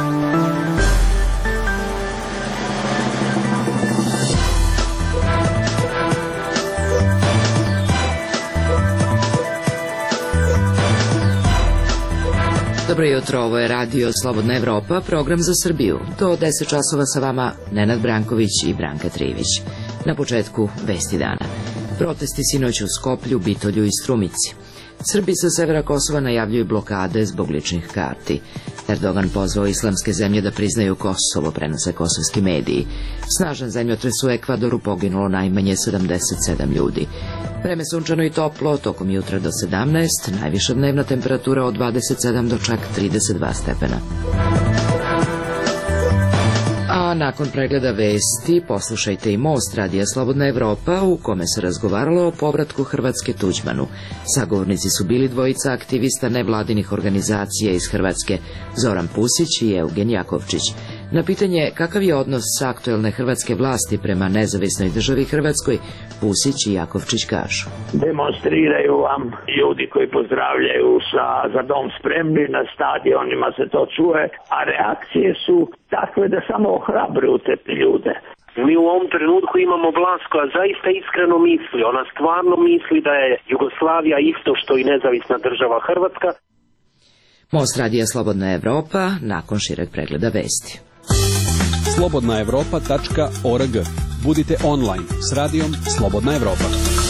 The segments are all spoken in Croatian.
Dobro jutro, ovo je Radio Slobodna Evropa, program za Srbiju. Do 10 časova sa vama Nenad Branković i Branka Trivić. Na početku vesti dana. Protesti sinoć u Skoplju, Bitolju i Strumici. Srbi sa severa Kosova najavljuju blokade zbog ličnih karti. Erdogan pozvao islamske zemlje da priznaju Kosovo, prenose kosovski mediji. Snažan zemljotres u Ekvadoru, poginulo najmanje 77 ljudi. Vreme sunčano i toplo, tokom jutra do 17, najviša dnevna temperatura od 27 do čak 32 stepena. A nakon pregleda vesti poslušajte i Most Radija Slobodna Evropa, u kome se razgovaralo o povratku Hrvatske Tuđmanu. Sagovornici su bili dvojica aktivista nevladinih organizacija iz Hrvatske, Zoran Pusić i Eugen Jakovčić. Na pitanje kakav je odnos aktuelne hrvatske vlasti prema nezavisnoj državi Hrvatskoj, Pusić i Jakovčić kažu. Demonstriraju vam ljudi koji pozdravljaju sa "Za dom spremni", na stadionima se to čuje, a reakcije su takve da samo ohrabruju te ljude. Mi u ovom trenutku imamo vlast koja zaista iskreno misli, ona stvarno misli da je Jugoslavija isto što i nezavisna država Hrvatska. Most Radija Slobodna Evropa nakon šireg pregleda vesti. slobodnaevropa.org. Budite online s radijom Slobodna Evropa.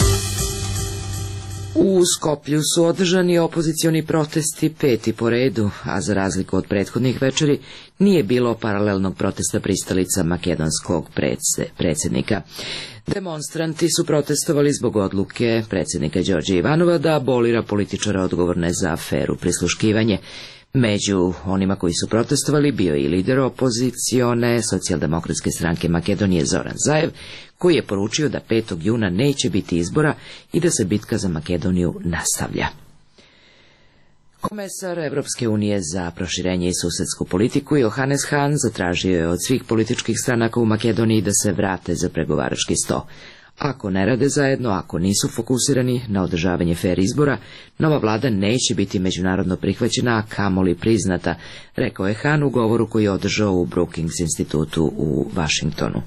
U Skoplju su održani opozicioni protesti, peti po redu, a za razliku od prethodnih večeri nije bilo paralelnog protesta pristalica makedonskog predsjednika. Demonstranti su protestovali zbog odluke predsjednika Đorđa Ivanova da abolira političare odgovorne za aferu prisluškivanje. Među onima koji su protestovali bio je i lider opozicione socijaldemokratske stranke Makedonije Zoran Zaev, koji je poručio da 5. juna neće biti izbora i da se bitka za Makedoniju nastavlja. Komesar Evropske unije za proširenje i susedsku politiku Johannes Hahn zatražio je od svih političkih stranaka u Makedoniji da se vrate za pregovarački sto. Ako ne rade zajedno, ako nisu fokusirani na održavanje fer izbora, nova vlada neće biti međunarodno prihvaćena, a kamoli priznata, rekao je Hahn u govoru koji je održao u Brookings institutu u Vašingtonu.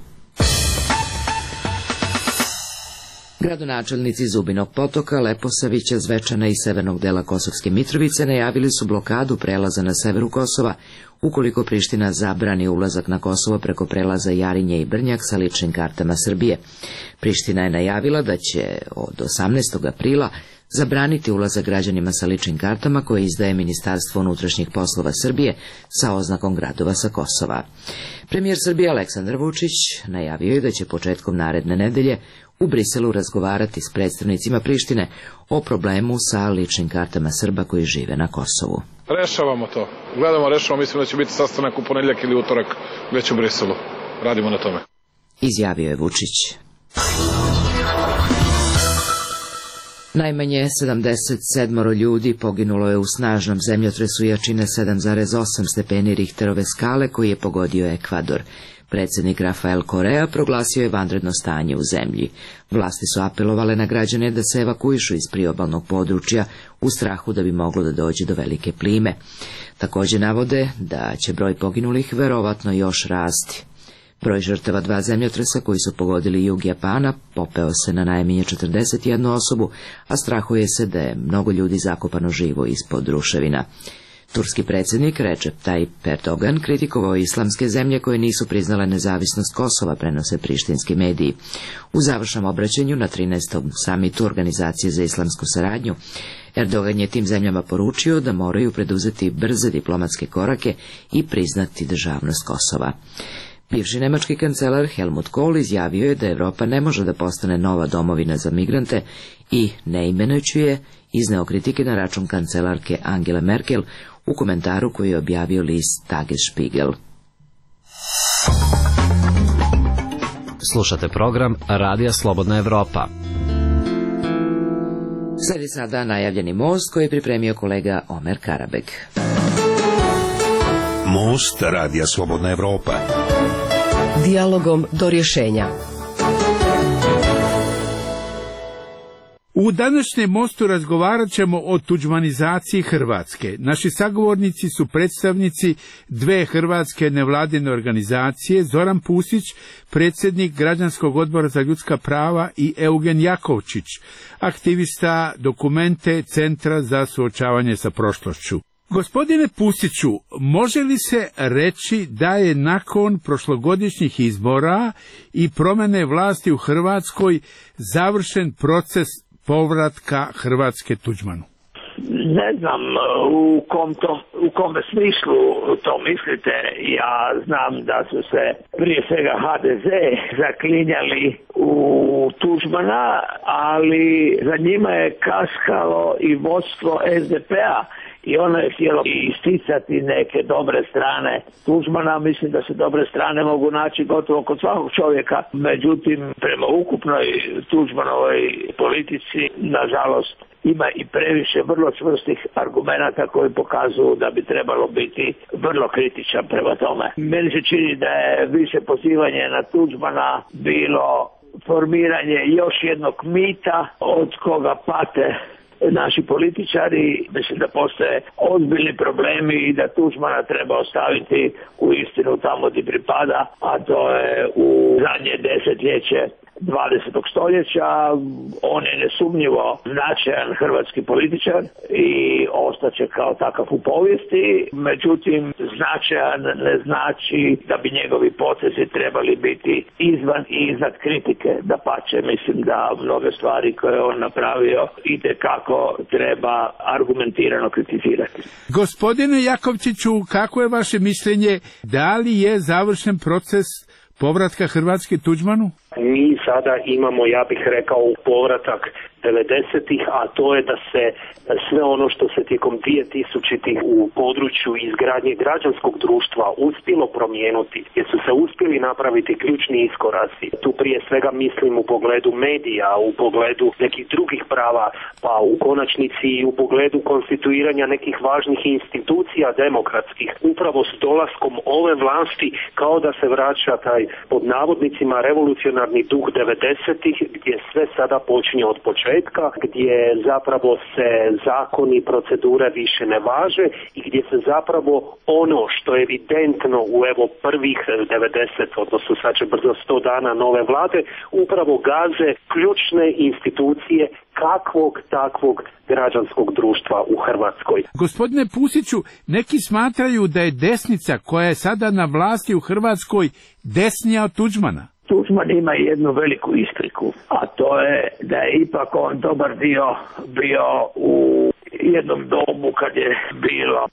Gradonačelnici Zubinog Potoka, Leposavića, Zvečana i severnog dela Kosovske Mitrovice najavili su blokadu prelaza na severu Kosova, ukoliko Priština zabrani ulazak na Kosovo preko prelaza Jarinje i Brnjak sa ličnim kartama Srbije. Priština je najavila da će od 18. aprila zabraniti ulazak građanima sa ličnim kartama koje izdaje Ministarstvo unutrašnjih poslova Srbije sa oznakom gradova sa Kosova. Premijer Srbije Aleksandar Vučić najavio je da će početkom naredne nedelje u Briselu razgovarati s predstavnicima Prištine o problemu sa ličnim kartama Srba koji žive na Kosovu. Rešavamo to. Rešavamo. Mislim da će biti sastanak u ponedjeljak ili utorak već u Briselu. Radimo na tome. Izjavio je Vučić. Najmanje 77 ljudi poginulo je u snažnom zemljotresu jačine 7,8 stepeni Richterove skale koji je pogodio Ekvador. Predsjednik Rafael Correa proglasio je vanredno stanje u zemlji. Vlasti su apelovale na građane da se evakuišu iz priobalnog područja u strahu da bi moglo da dođe do velike plime. Također navode da će broj poginulih verovatno još rasti. Broj žrtava 2 zemljotresa koji su pogodili jug Japana popeo se na najmanje 41 osobu, a strahuje se da je mnogo ljudi zakopano živo ispod ruševina. Turski predsjednik Recep Tayyip Erdogan kritikovao islamske zemlje koje nisu priznale nezavisnost Kosova, prenose prištinski mediji. U završnom obraćanju na 13. samitu Organizacije za islamsku saradnju, Erdogan je tim zemljama poručio da moraju preduzeti brze diplomatske korake i priznati državnost Kosova. Bivši nemački kancelar Helmut Kohl izjavio je da Evropa ne može da postane nova domovina za migrante i, ne imenujući je, izneo kritike na račun kancelarke Angele Merkel u komentaru koji je objavio list Tagesspiegel. Slušate program Radija Slobodna Evropa. Sledi sada najavljeni most koji je pripremio kolega Omer Karabeg. Most Radija Slobodna Evropa. Dijalogom do rješenja. U današnjem mostu razgovarat ćemo o tuđmanizaciji Hrvatske. Naši sagovornici su predstavnici dve hrvatske nevladine organizacije, Zoran Pusić, predsjednik Građanskog odbora za ljudska prava, i Eugen Jakovčić, aktivista Dokumente Centra za suočavanje sa prošlošću. Gospodine Pusiću, može li se reći da je nakon prošlogodišnjih izbora i promjene vlasti u Hrvatskoj završen proces povratka Hrvatske Tuđmanu? Ne znam u kom smislu to mislite. Ja znam da su se prije svega HDZ zaklinjali u Tuđmana, ali za njima je kaskalo i vodstvo SDP-a i ono je htjelo isticati neke dobre strane Tuđmana. Mislim da se dobre strane mogu naći gotovo kod svakog čovjeka. Međutim, prema ukupnoj Tuđmanovoj politici, nažalost, ima i previše vrlo čvrstih argumenata koji pokazuju da bi trebalo biti vrlo kritičan prema tome. Meni se čini da je više pozivanje na Tuđmana bilo formiranje još jednog mita od koga pate naši političari. Mislim da postoje ozbiljni problemi i da Tuđmana treba ostaviti u istinu tamo gdje pripada, a to je u zadnje desetljeće 20. stoljeća. On je nesumnjivo značajan hrvatski političar i ostaće kao takav u povijesti. Međutim, značajan ne znači da bi njegovi potezi trebali biti izvan i iznad kritike. Dapače, mislim da mnoge stvari koje on napravio itekako treba argumentirano kritizirati. Gospodine Jakovčiću, kako je vaše mišljenje? Da li je završen proces povratka Hrvatske Tuđmanu? Mi sada imamo, ja bih rekao, povratak 90-ih, a to je da se sve ono što se tijekom 2000-ih u području izgradnje građanskog društva uspjelo promijenuti, jer su se uspjeli napraviti ključni iskoraci. Tu prije svega mislim u pogledu medija, u pogledu nekih drugih prava, pa u konačnici i u pogledu konstituiranja nekih važnih institucija demokratskih. Upravo s dolaskom ove vlasti kao da se vraća taj, pod navodnicima, revolucionarni duh 90-ih, gdje sve sada počinje od početka, gdje zapravo se zakoni i procedure više ne važe i gdje se zapravo ono što je evidentno u evo prvih 90, odnosno sad će brzo 100 dana nove vlade, upravo gaze ključne institucije kakvog takvog građanskog društva u Hrvatskoj. Gospodine Pusiću, neki smatraju da je desnica koja je sada na vlasti u Hrvatskoj desnija od Tuđmana. Tuđman ima jednu veliku ispriku, a to je da je ipak on dobar dio bio u jednom dobu kad je bilo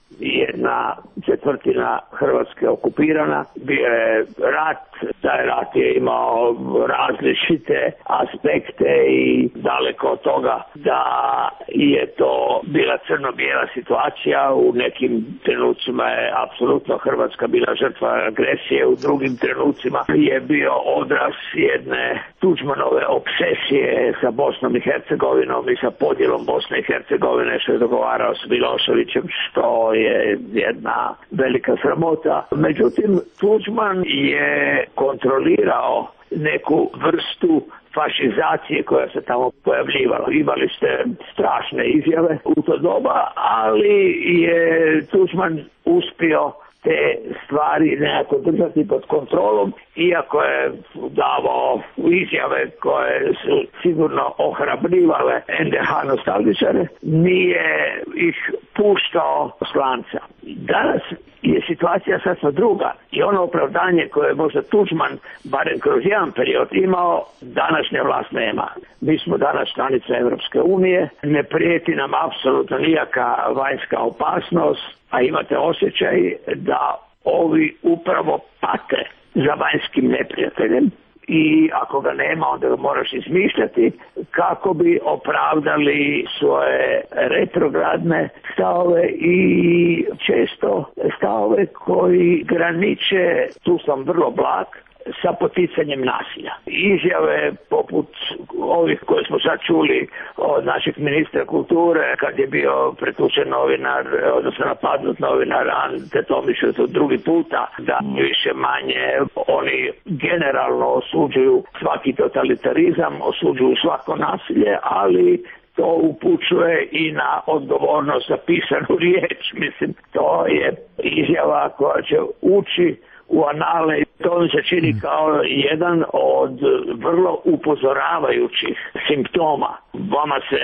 1/4 Hrvatske okupirana, bio je rat, taj rat je imao različite aspekte i daleko od toga da je to bila crno-bijela situacija. U nekim trenucima je apsolutno Hrvatska bila žrtva agresije, u drugim trenucima je bio odraz jedne Tuđmanove obsesije sa Bosnom i Hercegovinom i sa podjelom Bosne i Hercegovine, što je dogovarao s Miloševićem, što je jedna velika sramota. Međutim, Tuđman je kontrolirao neku vrstu fašizacije koja se tamo pojavljivala. Imali ste strašne izjave u to doba, ali je Tuđman uspio te stvari nekako držati pod kontrolom, iako je davao izjave koje su sigurno ohrabrivale NDH nostalgičare, nije ih puštao s lanca. Danas je situacija sasvim druga i ono opravdanje koje je možda Tuđman, barem kroz jedan period, imao, današnja vlast nema. Mi smo danas članica Europske unije, ne prijeti nam apsolutno nijaka vanjska opasnost, a imate osjećaj da ovi upravo pate za vanjskim neprijateljem i ako ga nema, onda ga moraš izmišljati kako bi opravdali svoje retrogradne stavove i često stavove koji graniče, tu sam vrlo blag, sa poticanjem nasilja. Izjave poput ovih koje smo sad čuli od našeg ministra kulture kad je bio pretučen novinar, odnosno napadnut novinar Ante Tomić drugi puta, da više manje oni generalno osuđuju svaki totalitarizam, osuđuju svako nasilje, ali to upućuje i na odgovornost za pisanu riječ. Mislim, to je izjava koja će ući u anale. To mi se čini kao jedan od vrlo upozoravajućih simptoma. Vama se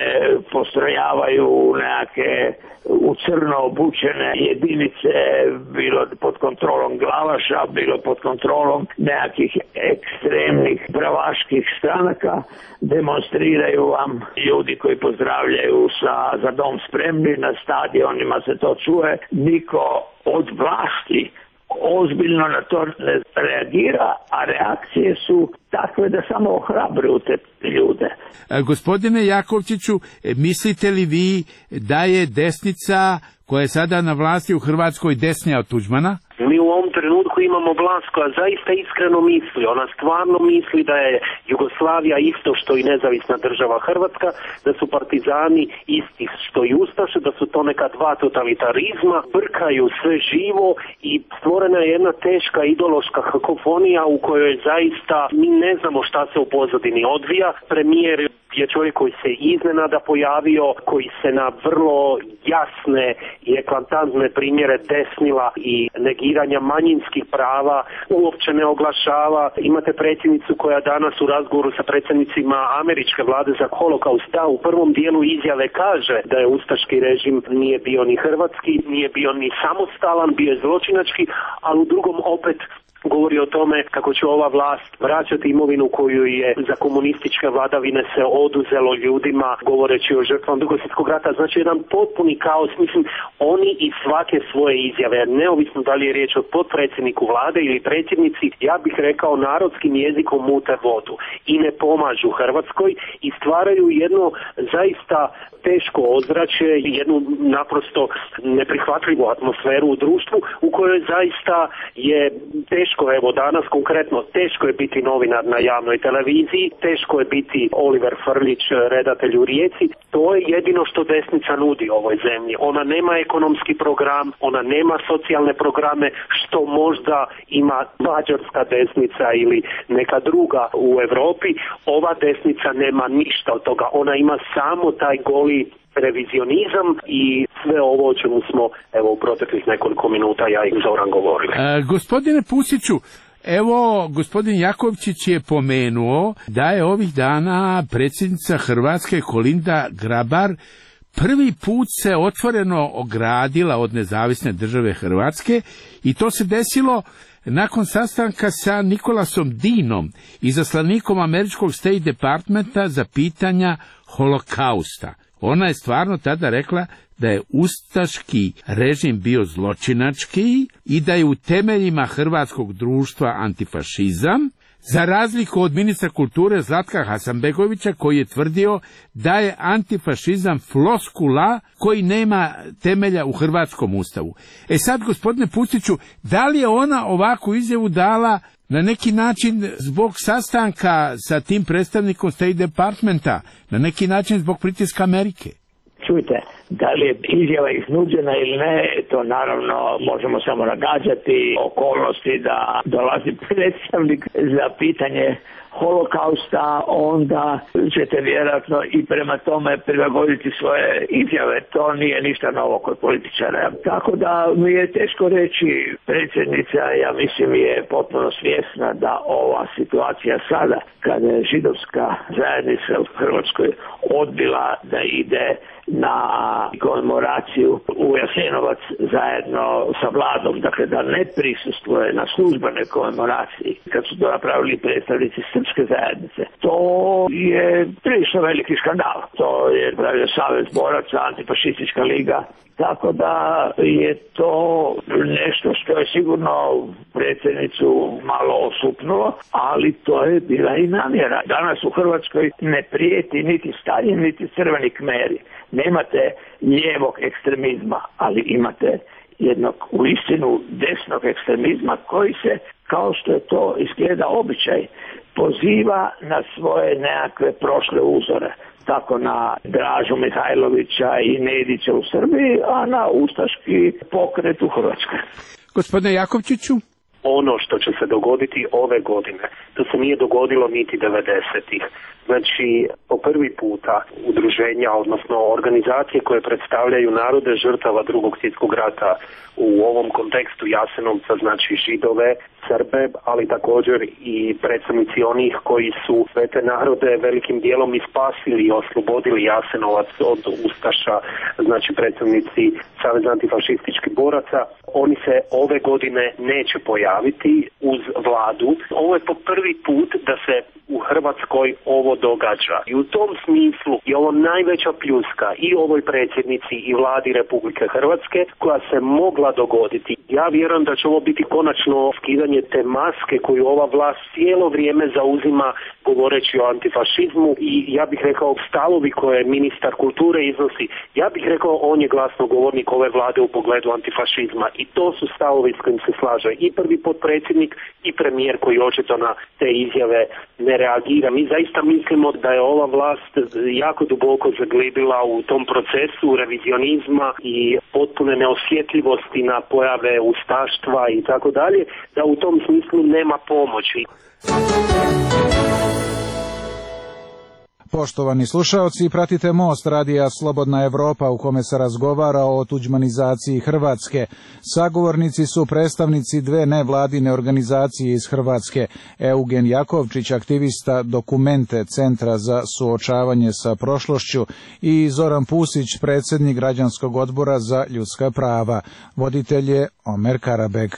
postrojavaju nekake u crno obučene jedinice, bilo pod kontrolom glavaša, bilo pod kontrolom nekakih ekstremnih pravaških stranaka. Demonstriraju vam ljudi koji pozdravljaju za dom spremni, na stadionima se to čuje. Niko od vlasti ozbiljno na to ne reagira, a reakcije su takve da samo ohrabruju te ljude. Gospodine Jakovčiću, mislite li vi da je desnica koja je sada na vlasti u Hrvatskoj desnija od Tuđmana? Mi u ovom trenutku imamo vlast koja zaista iskreno misli. Ona stvarno misli da je Jugoslavija isto što i nezavisna država Hrvatska, da su partizani isti što i ustaše, da su to neka dva totalitarizma, brkaju sve živo i stvorena je jedna teška ideološka kakofonija u kojoj zaista mi ne znamo šta se u pozadini odvija. Premijer je čovjek koji se iznenada pojavio, koji se na vrlo jasne i eklatantne primjere desnila i negiranja manjinskih prava uopće ne oglašava. Imate predsjednicu koja danas u razgovoru sa predsjednicima američke vlade za holokaust u prvom dijelu izjave kaže da je ustaški režim nije bio ni hrvatski, nije bio ni samostalan, bio je zločinački, ali u drugom opet govori o tome kako će ova vlast vraćati imovinu koju je za komunističke vladavine se oduzelo ljudima, govoreći o žrtvama Drugog svjetskog rata. Znači jedan potpuni kaos. Mislim, oni iz svake svoje izjave, neovisno da li je riječ o potpredsjedniku vlade ili predsjednici, ja bih rekao narodskim jezikom mute vodu i ne pomažu Hrvatskoj i stvaraju jedno zaista teško ozračje, jednu naprosto neprihvatljivu atmosferu u društvu u kojoj zaista je teško, evo danas konkretno, teško je biti novinar na javnoj televiziji, teško je biti Oliver Frljić, redatelj u Rijeci. To je jedino što desnica nudi ovoj zemlji. Ona nema ekonomski program, ona nema socijalne programe, što možda ima mađarska desnica ili neka druga u Europi. Ova desnica nema ništa od toga. Ona ima samo taj goli revizionizam i sve ovo o čemu smo evo u proteklih nekoliko minuta ja i Zoran govorili. Gospodine Pusiću, evo gospodin Jakovčić je pomenuo da je ovih dana predsjednica Hrvatske Kolinda Grabar prvi put se otvoreno ogradila od nezavisne države Hrvatske i to se desilo nakon sastanka sa Nikolasom Dinom, izaslanikom američkog State Departmenta za pitanja holokausta. Ona je stvarno tada rekla da je ustaški režim bio zločinački i da je u temeljima hrvatskog društva antifašizam, za razliku od ministra kulture Zlatka Hasanbegovića koji je tvrdio da je antifašizam floskula koji nema temelja u hrvatskom ustavu. Sad, gospodine Pustiću, da li je ona ovakvu izjavu dala na neki način zbog sastanka sa tim predstavnikom State Departmenta, na neki način zbog pritiska Amerike? Čujte, da li je izjava iznuđena ili ne, to naravno možemo samo nagađati. Okolnosti da dolazi predstavnik za pitanje holokausta, onda ćete vjerojatno i prema tome prilagoditi svoje izjave. To nije ništa novo kod političara. Tako da mi je teško reći, predsjednica, ja mislim, je potpuno svjesna da ova situacija sada, kada je židovska zajednica u Hrvatskoj odbila da ide na komemoraciju u Jasenovac zajedno sa vladom, dakle da ne prisustvuje na službenoj komemoraciji, kad su to napravili predstavnici srpske zajednice. To je prilično veliki skandal. To je pravio Savez boraca, Antifašistička liga, tako da je to nešto što je sigurno predsjednicu malo osupnulo, ali to je bila i namjera. Danas u Hrvatskoj ne prijeti niti Staljin, niti crveni kmeri. Nemate lijevog ekstremizma, ali imate jednog uistinu desnog ekstremizma koji se kao što je to izgleda običaj, poziva na svoje nekakve prošle uzore. Tako na Dražu Mihajlovića i Nedića u Srbiji, a na ustaški pokret u Hrvatskoj. Gospodine Jakovčiću? Ono što će se dogoditi ove godine, to se nije dogodilo niti 90-ih. Znači, po prvi puta udruženja, odnosno organizacije koje predstavljaju narode žrtava Drugog svjetskog rata u ovom kontekstu Jasenovca, znači Židove, Srbe, ali također i predstavnici onih koji su sve te narode velikim dijelom i spasili i oslobodili Jasenovac od ustaša, znači predstavnici Saveza antifašističkih boraca, oni se ove godine neće pojaviti uz vladu. Ovo je po prvi put da se u Hrvatskoj ovo događa. I u tom smislu je ovo najveća pljuska i ovoj predsjednici i vladi Republike Hrvatske koja se mogla dogoditi. Ja vjerujem da će ovo biti konačno skidanje te maske koju ova vlast cijelo vrijeme zauzima govoreći o antifašizmu i ja bih rekao stavovi koje ministar kulture iznosi. Ja bih rekao on je glasnogovornik ove vlade u pogledu antifašizma i to su stavovi s kojim se slaže i prvi potpredsjednik i premijer koji očito na te izjave ne reagira. Mi zaista mislimo da je ova vlast jako duboko zaglibila u tom procesu revizionizma i potpune neosjetljivosti na pojave ustaštva i tako dalje, da u tom smislu nema pomoći. Poštovani slušaoci, pratite Most radija Slobodna Evropa u kome se razgovara o tuđmanizaciji Hrvatske. Sagovornici su predstavnici dve nevladine organizacije iz Hrvatske, Eugen Jakovčić, aktivista Dokumente Centra za suočavanje sa prošlošću i Zoran Pusić, predsjednik Građanskog odbora za ljudska prava. Voditelj je Omer Karabek.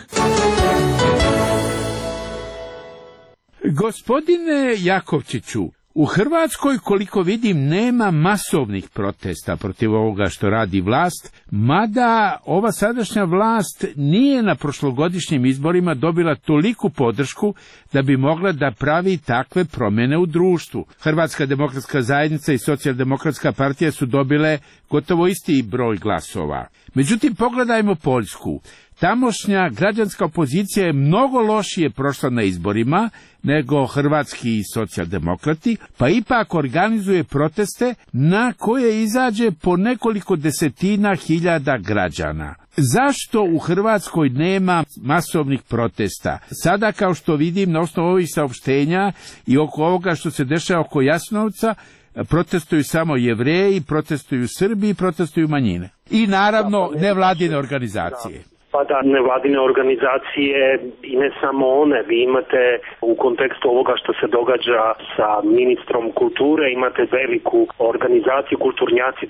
Gospodine Jakovčiću, u Hrvatskoj, koliko vidim, nema masovnih protesta protiv ovoga što radi vlast, mada ova sadašnja vlast nije na prošlogodišnjim izborima dobila toliku podršku da bi mogla da pravi takve promjene u društvu. Hrvatska demokratska zajednica i Socijaldemokratska partija su dobile gotovo isti broj glasova. Međutim, pogledajmo Poljsku. Tamošnja građanska opozicija je mnogo lošije prošla na izborima nego hrvatski socijaldemokrati, pa ipak organizuje proteste na koje izađe po nekoliko desetina hiljada građana. Zašto u Hrvatskoj nema masovnih protesta? Sada, kao što vidim na osnovu ovih saopštenja i oko ovoga što se dešava oko Jasenovca, protestuju samo Jevreji, protestuju Srbi, protestuju manjine. I naravno nevladine organizacije. Pa da, nevladine organizacije i ne samo one, vi imate u kontekstu ovoga što se događa sa ministrom kulture, imate veliku organizaciju Kulturnjaci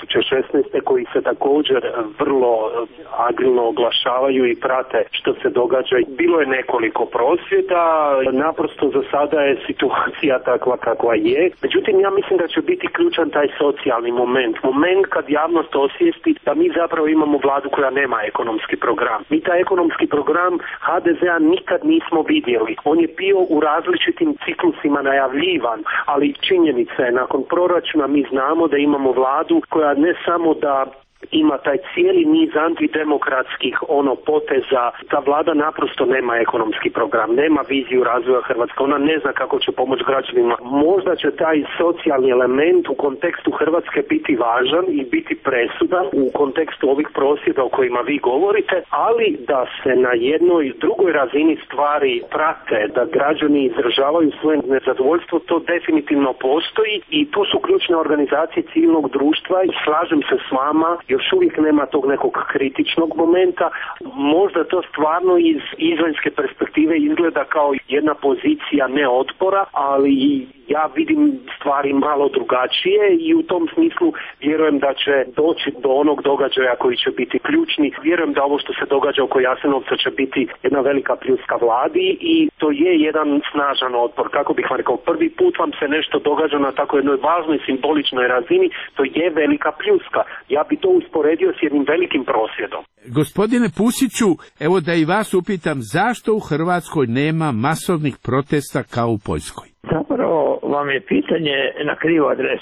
2016. koji se također vrlo agilno oglašavaju i prate što se događa. Bilo je nekoliko prosvjeda, naprosto za sada je situacija takva kakva je. Međutim, ja mislim da će biti ključan taj socijalni moment. Moment kad javnost osvijesti da mi zapravo imamo vladu koja nema ekonomski program. Mi taj ekonomski program HDZ-a nikad nismo vidjeli. On je bio u različitim ciklusima najavljivan, ali činjenica je, nakon proračuna mi znamo da imamo vladu koja ne samo da ima taj cijeli niz antidemokratskih poteza. Ta vlada naprosto nema ekonomski program, nema viziju razvoja Hrvatske, ona ne zna kako će pomoći građanima. Možda će taj socijalni element u kontekstu Hrvatske biti važan i biti presudan u kontekstu ovih prosvjeda o kojima vi govorite, ali da se na jednoj drugoj razini stvari prate, da građani izražavaju svoje nezadovoljstvo, to definitivno postoji i tu su ključne organizacije civilnog društva i slažem se s vama, još uvijek nema tog nekog kritičnog momenta. Možda to stvarno iz izvanjske perspektive izgleda kao jedna pozicija neotpora, ali ja vidim stvari malo drugačije i u tom smislu vjerujem da će doći do onog događaja koji će biti ključni. Vjerujem da ovo što se događa oko Jasenovca će biti jedna velika pljuska vladi i to je jedan snažan otpor. Kako bih vam rekao, prvi put vam se nešto događa na tako jednoj važnoj simboličnoj razini, to je velika pljuska. Ja bi to usporedio s jednim velikim prosvjedom. Gospodine Pusiću, evo da i vas upitam, zašto u Hrvatskoj nema masovnih protesta kao u Poljskoj? Zapravo vam je pitanje na krivu adresu.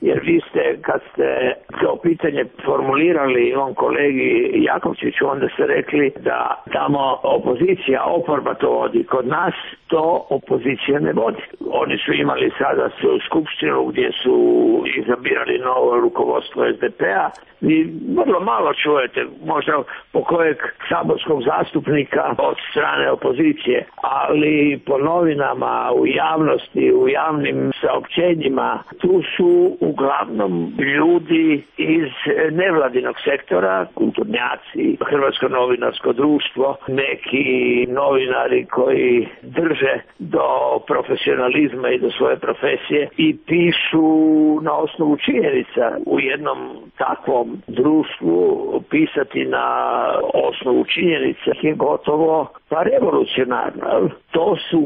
jer vi ste, kad ste to pitanje formulirali on kolegi Jakovčiću, onda ste rekli da tamo opozicija, oporba to vodi. Kod nas to opozicija ne vodi. Oni su imali sada svoju skupštinu gdje su izabirali novo rukovodstvo SDP-a. Vi vrlo malo čujete, možda po kojeg saborskog zastupnika od strane opozicije, ali po novinama, u javnosti, u javnim saopćenjima, tu su uglavnom ljudi iz nevladinog sektora, kulturnjaci, Hrvatsko novinarsko društvo, neki novinari koji drže do profesionalizma i do svoje profesije i pišu na osnovu činjenica. U jednom takvom društvu pisati na osnovu činjenica je gotovo pa revolucionarno. To su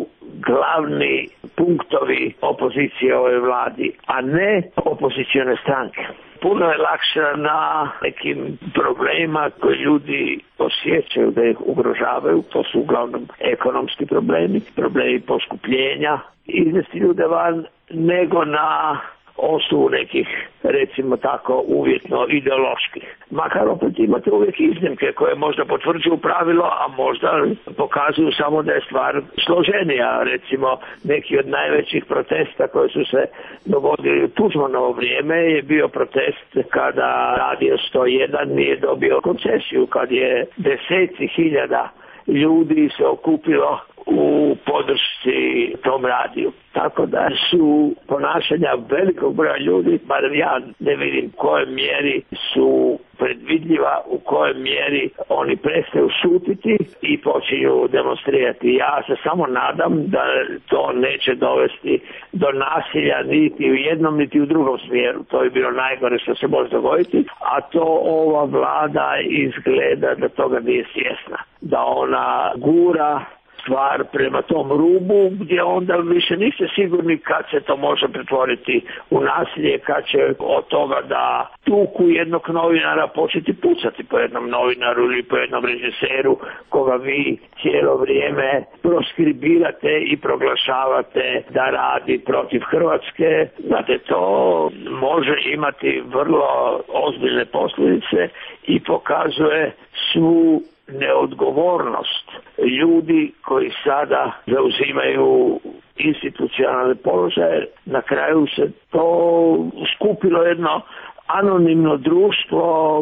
glavni punktovi opozicije ove vladi, a ne opozicione stranke. Puno je lakše na nekim problemima koji ljudi osjećaju da ih ugrožavaju, to su uglavnom ekonomski problemi, problemi poskupljenja, izvesti ljude van, nego na osnovu nekih, recimo tako, uvjetno ideoloških. Makar opet imate uvijek iznimke koje možda potvrđuju pravilo, a možda pokazuju samo da je stvar složenija. Recimo, neki od najvećih protesta koji su se dogodili u Tuđmanovo vrijeme je bio protest kada Radio 101 nije dobio koncesiju, kad je deseci hiljada ljudi se okupilo u podršci tom radiju. Tako da su ponašanja velikog broja ljudi, barem ja ne vidim u kojoj mjeri su predvidljiva, u kojoj mjeri oni prestaju šutiti i počinju demonstrirati. Ja se samo nadam da to neće dovesti do nasilja niti u jednom niti u drugom smjeru. To je bilo najgore što se može dogoditi, a to ova vlada izgleda da toga nije svjesna. Da ona gura stvar prema tom rubu gdje onda više niste sigurni kad se to može pretvoriti u nasilje, kad će od toga da tuku jednog novinara početi pucati po jednom novinaru ili po jednom režiseru koga vi cijelo vrijeme proskribirate i proglašavate da radi protiv Hrvatske. Znate, to može imati vrlo ozbiljne posljedice i pokazuje svu neodgovornost ljudi koji sada zauzimaju institucionalne položaje. Na kraju se to skupilo jedno anonimno društvo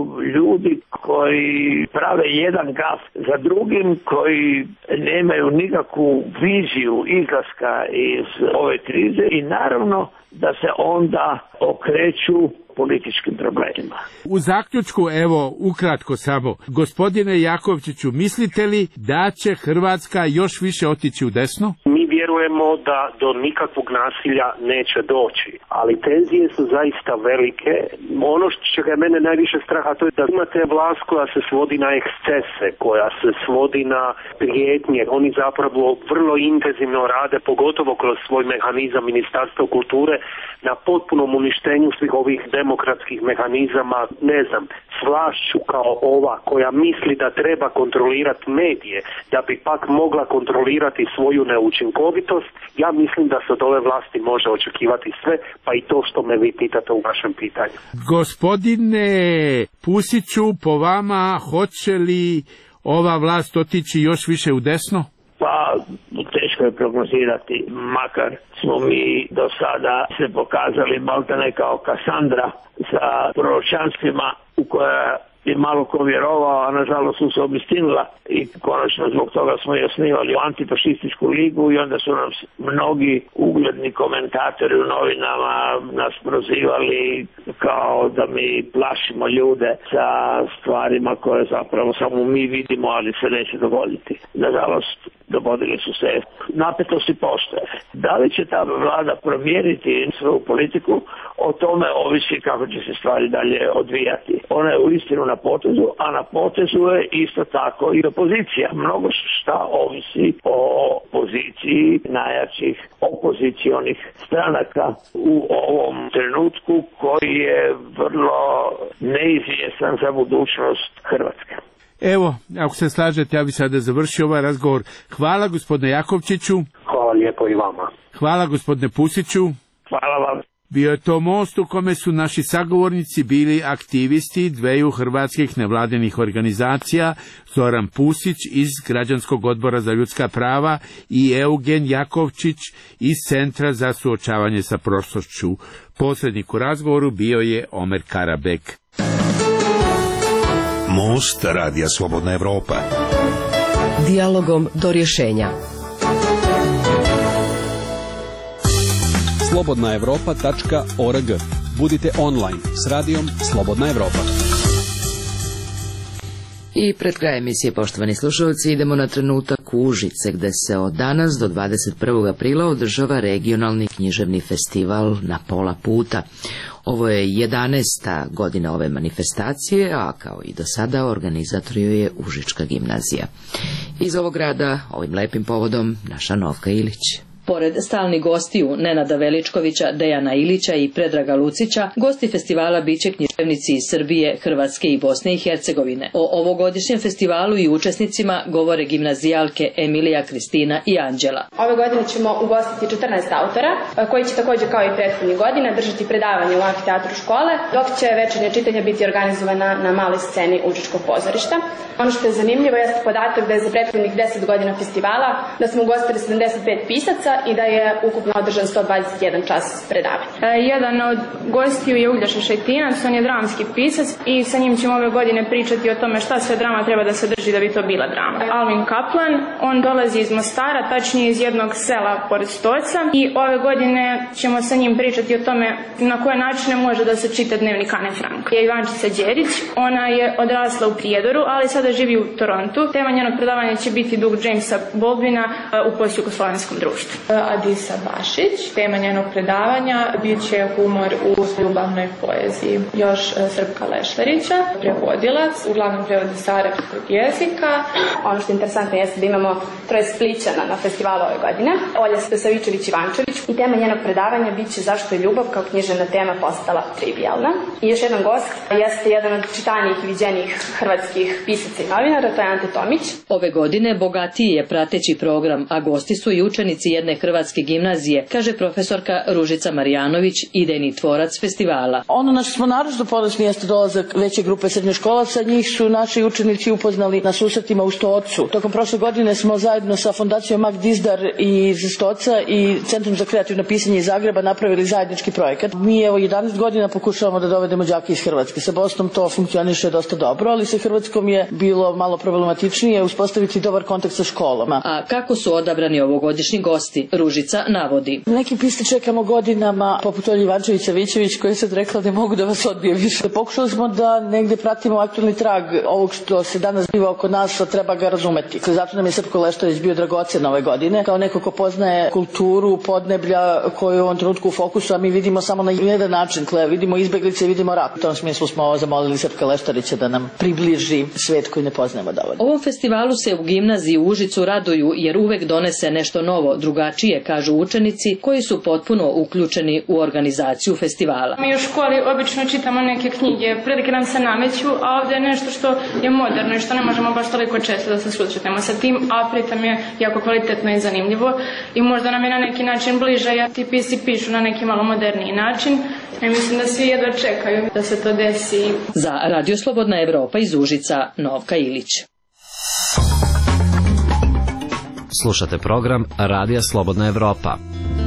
ljudi koji prave jedan gaf za drugim, koji nemaju nikakvu viziju izlaska iz ove krize i naravno da se onda okreću političkim problemima. U zaključku, evo, ukratko samo, gospodine Jakovčiću, mislite li da će Hrvatska još više otići u desno? Mi vjerujemo da do nikakvog nasilja neće doći, ali tenzije su zaista velike. Ono što ga mene najviše straha, to je da imate vlast koja se svodi na ekscese, koja se svodi na prijetnje. Oni zapravo vrlo intenzivno rade, pogotovo kroz svoj mehanizam Ministarstva kulture, na potpunom uništenju svih ovih demokratskih mehanizama, ne znam, s vlašću kao ova koja misli da treba kontrolirati medije, da bi pak mogla kontrolirati svoju neučinkovitost. Ja mislim da se od ove vlasti može očekivati sve, pa i to što me vi pitate u vašem pitanju. Gospodine Pusiću, po vama hoće li ova vlast otići još više u desno? Pa teško je prognozirati, makar smo mi do sada se pokazali maltene kao Kasandra sa proročanstvima u koja je malo ko vjerovao, a nažalost su se obistinila i konačno zbog toga smo i osnivali antifašističku ligu i onda su nam mnogi ugledni komentatori u novinama nas prozivali kao da mi plašimo ljude sa stvarima koje zapravo samo mi vidimo, ali se neće dogoditi. Nažalost, dogodili su se. Napetosti postoje. Da li će ta vlada promijeniti svoju politiku, o tome ovisi kako će se stvari dalje odvijati. Ona je uistinu na potezu, a na potezu je isto tako i opozicija. Mnogo šta ovisi o poziciji najjačih opozicionih stranaka u ovom trenutku koji je vrlo neizvjestan za budućnost Hrvatske. Evo, ako se slažete, ja bih sada završio ovaj razgovor. Hvala gospodine Jakovčiću. Hvala lijepo i vama. Hvala gospodine Pusiću. Hvala vam. Bio je to most u kome su naši sagovornici bili aktivisti dveju hrvatskih nevladinih organizacija, Zoran Pusić iz Građanskog odbora za ljudska prava i Eugen Jakovčić iz Centra za suočavanje sa prošlošću. Posrednik u razgovoru bio je Omer Karabek. Most Radija Slobodna Evropa. Dijalogom do rješenja. slobodnaevropa.org. Budite online s radijom Slobodna Evropa. I pred kraj emisije, poštovani slušalci, idemo na trenutak u Užice, gde se od danas do 21. aprila održava regionalni književni festival Na pola puta. Ovo je 11. godina ove manifestacije, a kao i do sada organizator je Užička gimnazija. Iz ovog grada, ovim lepim povodom, naša Novka Ilić. Pored stalnih gostiju Nenada Veličkovića, Dejana Ilića i Predraga Lucića, gosti festivala biće književnici iz Srbije, Hrvatske i Bosne i Hercegovine. O ovogodišnjem festivalu i učesnicima govore gimnazijalke Emilija, Kristina i Anđela. Ove godine ćemo ugostiti 14 autora, koji će također kao i prethodnih godina držati predavanje u amfiteatru škole, dok će večernja čitanja biti organizovana na maloj sceni Užičkog pozorišta. Ono što je zanimljivo jeste podatak da je za prethodnih 10 godina festivala da smo ugostili 75 pisaca i da je ukupno održan 121 čas predavanja. Jedan od gostiju je Ugljaša Šajtinac, on je dramski pisac i sa njim ćemo ove godine pričati o tome šta sve drama treba da sadrži da bi to bila drama. Alvin Kaplan, on dolazi iz Mostara, tačnije iz jednog sela pored Stoca, i ove godine ćemo sa njim pričati o tome na koje načine može da se čita Dnevnik Ane Frank. Je Ivančica Đerić, ona je odrasla u Prijedoru, ali sada živi u Torontu. Tema njenog predavanja će biti Dug Jamesa Baldwina u postjugoslovenskom društvu. Adisa Bašić. Tema njenog predavanja bit će humor u ljubavnoj poeziji. Još Srpka Lešlerića, prevodilac, uglavnom prevodi sa arapskog jezika. Ono što je interesantno jeste da imamo troje Splićana na festivalu ove godine. Olja Savičević-Ivančević. I tema njenog predavanja bit će zašto je ljubav kao književna tema postala trivialna. I još jedan gost jeste jedan od čitanijih i viđenijih hrvatskih pisaca i novinara, to je Ante Tomić. Ove godine bogatiji je prateći program, a gosti su i učenici jedne hrvatske gimnazije, kaže profesorka Ružica Marjanović, idejni tvorac festivala. Ono na što smo naročito ponosni jeste dolazak veće grupe srednjoškolaca, njih su naši učenici upoznali na susretima u Stocu. Tokom prošle godine smo zajedno sa Fondacijom Mag Dizdar iz Stoca i Centrom za kreativno pisanje iz Zagreba napravili zajednički projekat. Mi evo 11 godina pokušavamo da dovedemo đake iz Hrvatske. Sa Bosnom to funkcioniše dosta dobro, ali sa Hrvatskom je bilo malo problematičnije uspostaviti dobar kontakt sa školama. A kako su odabrani ovogodišnji gosti? Ružica navodi. Neki piste čekamo godinama, poput Olje Ivančević-Savičević, koji je sad rekla da mogu da vas odbije više. Pokušali smo da negde pratimo aktualni trag ovog što se danas biva oko nas, a treba ga razumeti. Zato nam je Srpko Lešlerić bio dragocen ove godine, kao neko ko poznaje kulturu podneblja koju je u ovom trenutku u fokusu, a mi vidimo samo na jedan način, vidimo izbeglice i vidimo rat. U tom smislu smo zamolili Srpka Lešlerića da nam približi svet koji ne poznajemo dovoljno. Ovom festivalu se u gimnaziji u Užicu raduju jer uvek donese nešto novo, drugačije, kažu učenici koji su potpuno uključeni u organizaciju festivala. Mi u školi obično čitamo neke knjige, prilike nam se nameću, a ovdje je nešto što je moderno i što ne možemo baš toliko često da se susretnemo sa tim, a pritom je jako kvalitetno i zanimljivo i možda nam je na neki način bliže, jer ti pisci pišu na neki malo moderniji način. I mislim da svi jedva čekaju da se to desi. Za Radio Slobodna Evropa iz Užica, Novka Ilić. Slušate program Radija Slobodna Evropa.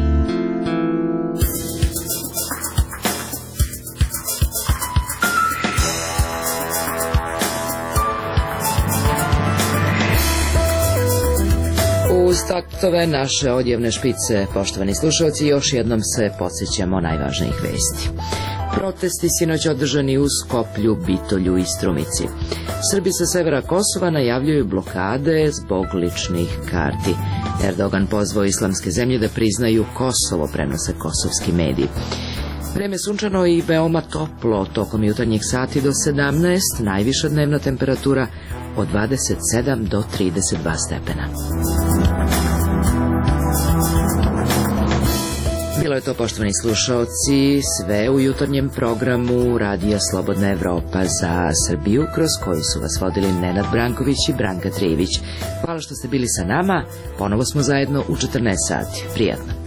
Uz taktove naše odjevne špice, poštovani slušalci, još jednom se podsjećamo najvažnijih vesti. Protesti sinoć održani u Skoplju, Bitolju i Strumici. Srbi sa severa Kosova najavljuju blokade zbog ličnih karti. Erdogan pozvao islamske zemlje da priznaju Kosovo, prenose kosovski mediji. Vreme sunčano i veoma toplo, tokom jutarnjih sati do 17, najviša dnevna temperatura od 27 do 32 stepena. Bilo je to, poštovani slušaoci, sve u jutarnjem programu Radija Slobodna Evropa za Srbiju, kroz koji su vas vodili Nenad Branković i Branka Trijević. Hvala što ste bili sa nama, ponovo smo zajedno u 14 sati. Prijatno.